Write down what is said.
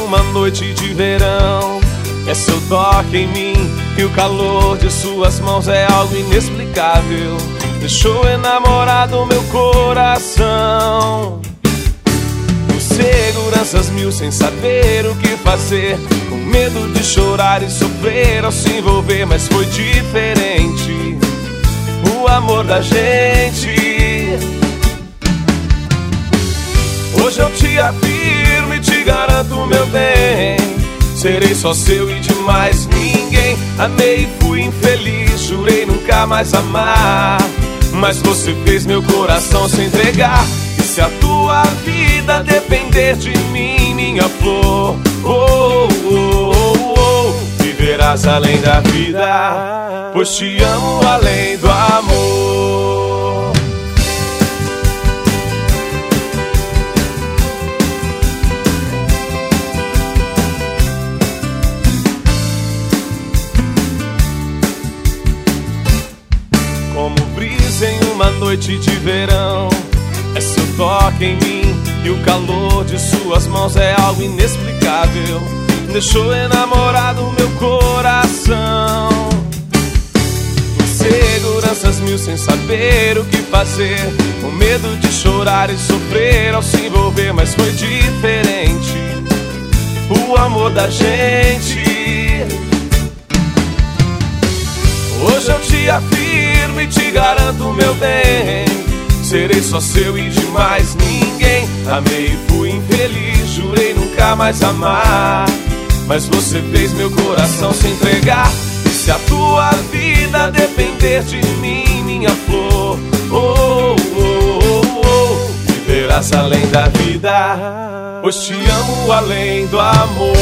uma noite de verão. É seu toque em mim e o calor de suas mãos é algo inexplicável. Deixou enamorar do meu coração. Com seguranças mil, sem saber o que fazer, com medo de chorar e sofrer ao se envolver. Mas foi diferente o amor da gente. Hoje eu te afirmo e te garanto, meu bem, serei só seu e de mais ninguém. Amei e fui infeliz, jurei nunca mais amar, mas você fez meu coração se entregar. E se a tua vida depender de mim, minha flor, viverás além da vida, pois te amo além do amor. Como brisa em uma noite de verão, é seu toque em mim e o calor de suas mãos é algo inexplicável. Deixou enamorar do meu coração. Com seguranças mil, sem saber o que fazer, com medo de chorar e sofrer ao se envolver. Mas foi diferente o amor da gente. Hoje eu te afirmo e te garanto, meu bem, serei só seu e de mais ninguém. Amei e fui infeliz, jurei nunca mais amar, mas você fez meu coração se entregar. E se a tua vida depender de mim, minha flor, viverás além da vida, pois te amo além do amor.